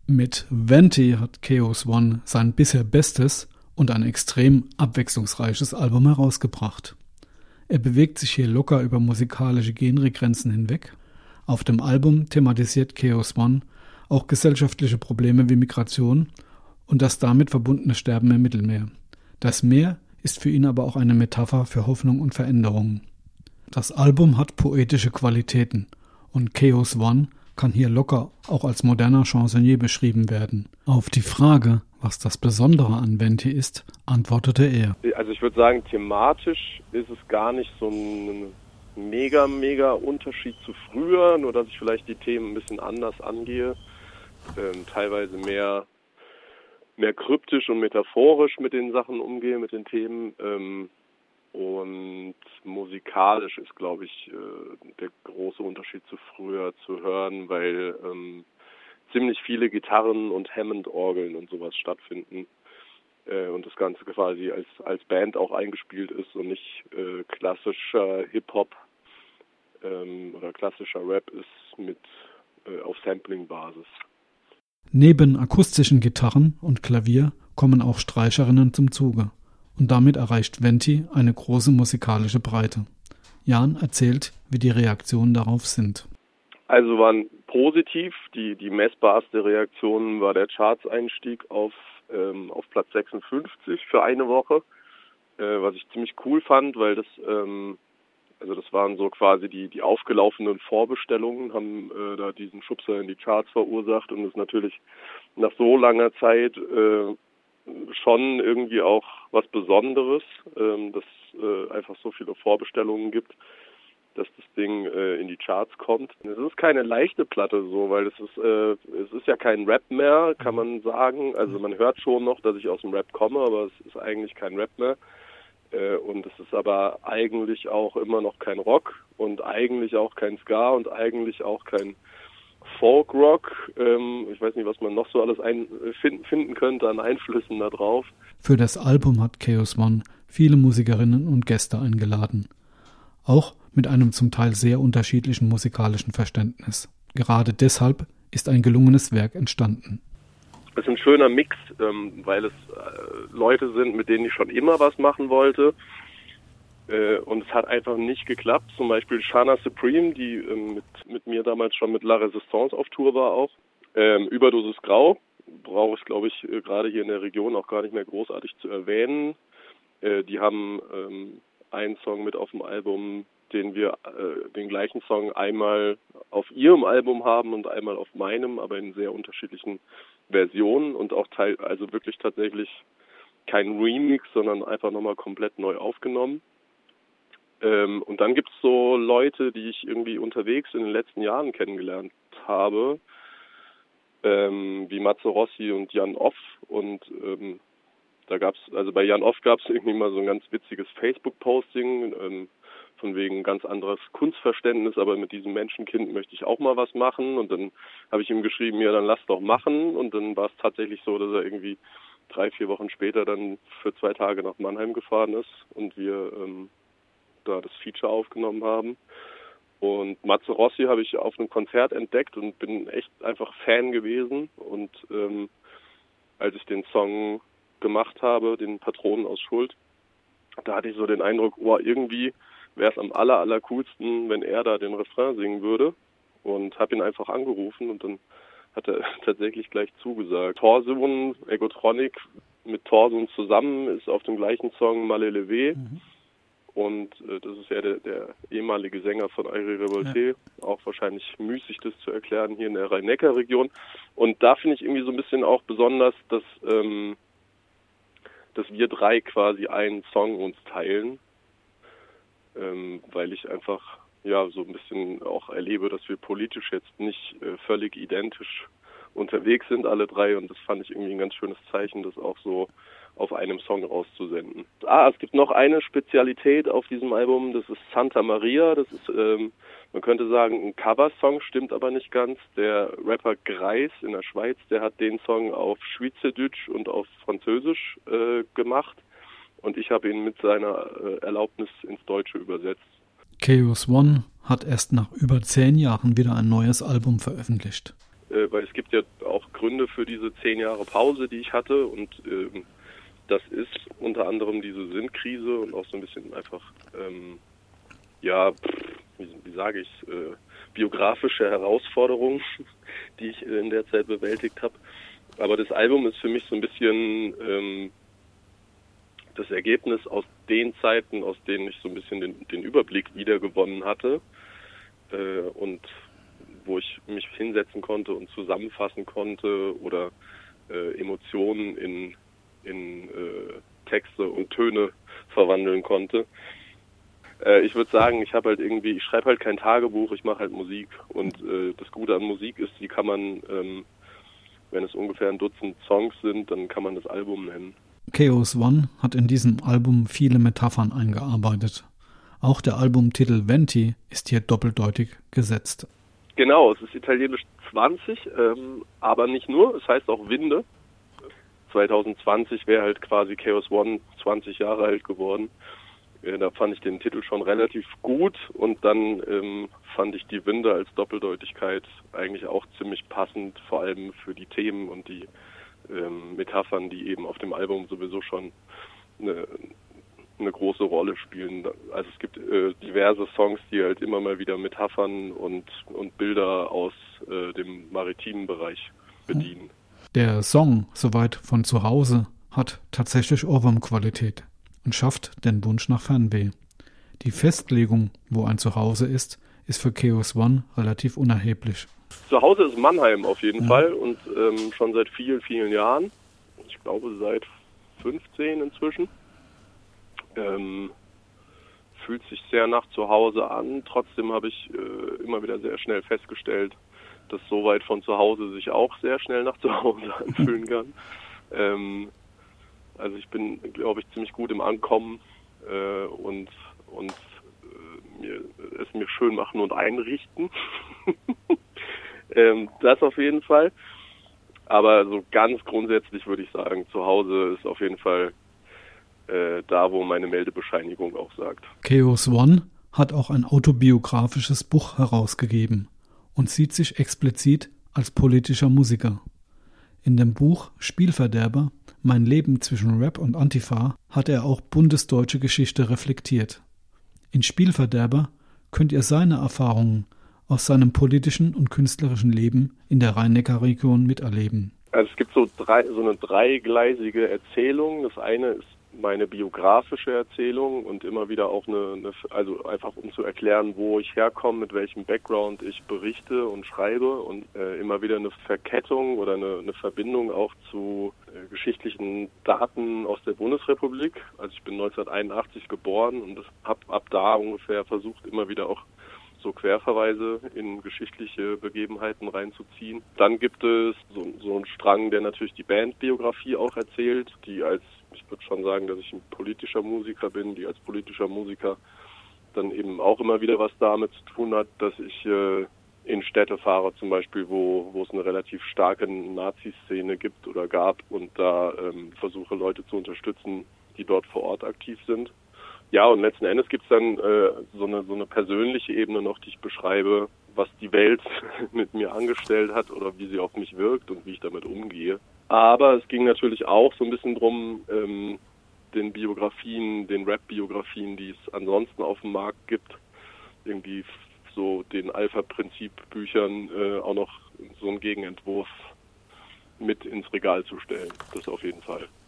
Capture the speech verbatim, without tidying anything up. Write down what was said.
Mit Venti hat Chaos One sein bisher bestes und ein extrem abwechslungsreiches Album herausgebracht. Er bewegt sich hier locker über musikalische Genregrenzen hinweg. Auf dem Album thematisiert Chaos One auch gesellschaftliche Probleme wie Migration und das damit verbundene Sterben im Mittelmeer. Das Meer ist für ihn aber auch eine Metapher für Hoffnung und Veränderung. Das Album hat poetische Qualitäten und Chaos One kann hier locker auch als moderner Chansonnier beschrieben werden. Auf die Frage, was das Besondere an Venti ist, antwortete er. Also ich würde sagen, thematisch ist es gar nicht so ein mega, mega Unterschied zu früher, nur dass ich vielleicht die Themen ein bisschen anders angehe, ähm, teilweise mehr, mehr kryptisch und metaphorisch mit den Sachen umgehe, mit den Themen. Ähm, Und musikalisch ist, glaube ich, der große Unterschied zu früher zu hören, weil ähm, ziemlich viele Gitarren und Hammond-Orgeln und sowas stattfinden äh, und das Ganze quasi als als Band auch eingespielt ist und nicht äh, klassischer Hip-Hop ähm, oder klassischer Rap ist mit äh, auf Sampling-Basis. Neben akustischen Gitarren und Klavier kommen auch Streicherinnen zum Zuge. Und damit erreicht Venti eine große musikalische Breite. Jan erzählt, wie die Reaktionen darauf sind. Also waren positiv. Die, die messbarste Reaktion war der Charts-Einstieg auf, ähm, auf Platz sechsundfünfzig für eine Woche, äh, was ich ziemlich cool fand, weil das, ähm, also das waren so quasi die, die aufgelaufenen Vorbestellungen, haben äh, da diesen Schubser in die Charts verursacht und ist natürlich nach so langer Zeit äh, schon irgendwie auch was Besonderes, ähm, dass äh, einfach so viele Vorbestellungen gibt, dass das Ding äh, in die Charts kommt. Es ist keine leichte Platte so, weil es ist äh, es ist ja kein Rap mehr, kann man sagen. Also man hört schon noch, dass ich aus dem Rap komme, aber es ist eigentlich kein Rap mehr. Äh, und es ist aber eigentlich auch immer noch kein Rock und eigentlich auch kein Ska und eigentlich auch kein Folk-Rock, ähm, ich weiß nicht, was man noch so alles ein, finden, finden könnte an Einflüssen da drauf. Für das Album hat Chaos One viele Musikerinnen und Gäste eingeladen. Auch mit einem zum Teil sehr unterschiedlichen musikalischen Verständnis. Gerade deshalb ist ein gelungenes Werk entstanden. Es ist ein schöner Mix, ähm, weil es äh, Leute sind, mit denen ich schon immer was machen wollte. Äh, und es hat einfach nicht geklappt. Zum Beispiel Shana Supreme, die ähm, mit, mit mir damals schon mit La Resistance auf Tour war auch. Ähm, Überdosis Grau brauche ich, glaube ich, äh, gerade hier in der Region auch gar nicht mehr großartig zu erwähnen. Äh, die haben ähm, einen Song mit auf dem Album, den wir äh, den gleichen Song einmal auf ihrem Album haben und einmal auf meinem, aber in sehr unterschiedlichen Versionen und auch teil, also wirklich tatsächlich kein Remix, sondern einfach nochmal komplett neu aufgenommen. Ähm, und dann gibt's so Leute, die ich irgendwie unterwegs in den letzten Jahren kennengelernt habe, ähm, wie Matze Rossi und Jan Off. Und ähm, da gab's, also bei Jan Off gab's irgendwie mal so ein ganz witziges Facebook-Posting, ähm, von wegen ganz anderes Kunstverständnis, aber mit diesem Menschenkind möchte ich auch mal was machen. Und dann habe ich ihm geschrieben, ja, dann lass doch machen. Und dann war es tatsächlich so, dass er irgendwie drei, vier Wochen später dann für zwei Tage nach Mannheim gefahren ist und wir ähm, da das Feature aufgenommen haben. Und Matze Rossi habe ich auf einem Konzert entdeckt und bin echt einfach Fan gewesen. Und ähm, als ich den Song gemacht habe, den Patronen aus Schuld, da hatte ich so den Eindruck, oh, irgendwie wäre es am aller, aller coolsten, wenn er da den Refrain singen würde. Und habe ihn einfach angerufen und dann hat er tatsächlich gleich zugesagt. Torsun, Egotronic mit Torsun zusammen ist auf dem gleichen Song Malle Levé. Mhm. Und äh, das ist ja der, der ehemalige Sänger von Airi Revolté, ja. Auch wahrscheinlich müßig, das zu erklären, hier in der Rhein-Neckar-Region. Und da finde ich irgendwie so ein bisschen auch besonders, dass, ähm, dass wir drei quasi einen Song uns teilen, ähm, weil ich einfach ja so ein bisschen auch erlebe, dass wir politisch jetzt nicht äh, völlig identisch unterwegs sind, alle drei. Und das fand ich irgendwie ein ganz schönes Zeichen, das auch so auf einem Song rauszusenden. Ah, es gibt noch eine Spezialität auf diesem Album, das ist Santa Maria. Das ist, ähm, man könnte sagen, ein Coversong, stimmt aber nicht ganz. Der Rapper Greis in der Schweiz, der hat den Song auf Schweizerdeutsch und auf Französisch äh, gemacht. Und ich habe ihn mit seiner äh, Erlaubnis ins Deutsche übersetzt. Chaos One hat erst nach über zehn Jahren wieder ein neues Album veröffentlicht. äh, weil es gibt ja auch Gründe für diese zehn Jahre Pause, die ich hatte, und äh, das ist unter anderem diese Sinnkrise und auch so ein bisschen einfach, ähm, ja, wie, wie sage ich, äh, biografische Herausforderungen, die ich in der Zeit bewältigt habe. Aber das Album ist für mich so ein bisschen ähm, das Ergebnis aus den Zeiten, aus denen ich so ein bisschen den, den Überblick wiedergewonnen hatte äh, und wo ich mich hinsetzen konnte und zusammenfassen konnte oder äh, Emotionen in, in äh, Texte und Töne verwandeln konnte. Äh, ich würde sagen, ich habe halt irgendwie, ich schreibe halt kein Tagebuch, ich mache halt Musik, und äh, das Gute an Musik ist, die kann man, ähm, wenn es ungefähr ein Dutzend Songs sind, dann kann man das Album nennen. Chaos One hat in diesem Album viele Metaphern eingearbeitet. Auch der Albumtitel Venti ist hier doppeldeutig gesetzt. Genau, es ist italienisch zwanzig, ähm, aber nicht nur, es heißt auch Winde. zwanzig zwanzig wäre halt quasi Chaos One zwanzig Jahre alt geworden. Äh, da fand ich den Titel schon relativ gut, und dann ähm, fand ich die Winde als Doppeldeutigkeit eigentlich auch ziemlich passend, vor allem für die Themen und die ähm, Metaphern, die eben auf dem Album sowieso schon eine, eine große Rolle spielen. Also es gibt äh, diverse Songs, die halt immer mal wieder Metaphern und, und Bilder aus äh, dem maritimen Bereich bedienen. Der Song Soweit von zu Hause hat tatsächlich Ohrwurmqualität und schafft den Wunsch nach Fernweh. Die Festlegung, wo ein Zuhause ist, ist für Chaos One relativ unerheblich. Zu Hause ist Mannheim auf jeden ja. Fall, und ähm, schon seit vielen, vielen Jahren. Ich glaube seit fünfzehn inzwischen. Ähm, fühlt sich sehr nach zu Hause an. Trotzdem habe ich äh, immer wieder sehr schnell festgestellt, dass Soweit von zu Hause sich auch sehr schnell nach zu Hause anfühlen kann. ähm, also ich bin, glaube ich, ziemlich gut im Ankommen äh, und, und äh, mir, es mir schön machen und einrichten. ähm, das auf jeden Fall. Aber so ganz grundsätzlich würde ich sagen, zu Hause ist auf jeden Fall äh, da, wo meine Meldebescheinigung auch sagt. Chaos One hat auch ein autobiografisches Buch herausgegeben und sieht sich explizit als politischer Musiker. In dem Buch Spielverderber, mein Leben zwischen Rap und Antifa, hat er auch bundesdeutsche Geschichte reflektiert. In Spielverderber könnt ihr seine Erfahrungen aus seinem politischen und künstlerischen Leben in der Rhein-Neckar-Region miterleben. Also es gibt so drei, so eine dreigleisige Erzählung. Das eine ist meine biografische Erzählung und immer wieder auch eine, eine, also einfach um zu erklären, wo ich herkomme, mit welchem Background ich berichte und schreibe, und äh, immer wieder eine Verkettung oder eine, eine Verbindung auch zu äh, geschichtlichen Daten aus der Bundesrepublik. Also ich bin neunzehnhunderteinundachtzig geboren und habe ab da ungefähr versucht, immer wieder auch so Querverweise in geschichtliche Begebenheiten reinzuziehen. Dann gibt es so, so einen Strang, der natürlich die Bandbiografie auch erzählt, die als, ich würde schon sagen, dass ich ein politischer Musiker bin, die als politischer Musiker dann eben auch immer wieder was damit zu tun hat, dass ich äh, in Städte fahre zum Beispiel, wo, wo es eine relativ starke Nazi-Szene gibt oder gab, und da ähm, versuche, Leute zu unterstützen, die dort vor Ort aktiv sind. Ja, und letzten Endes gibt's dann äh, so eine so eine persönliche Ebene noch, die ich beschreibe, was die Welt mit mir angestellt hat oder wie sie auf mich wirkt und wie ich damit umgehe. Aber es ging natürlich auch so ein bisschen drum, ähm, den Biografien, den Rap-Biografien, die es ansonsten auf dem Markt gibt, irgendwie so den Alpha-Prinzip-Büchern äh, auch noch so einen Gegenentwurf mit ins Regal zu stellen. Das auf jeden Fall.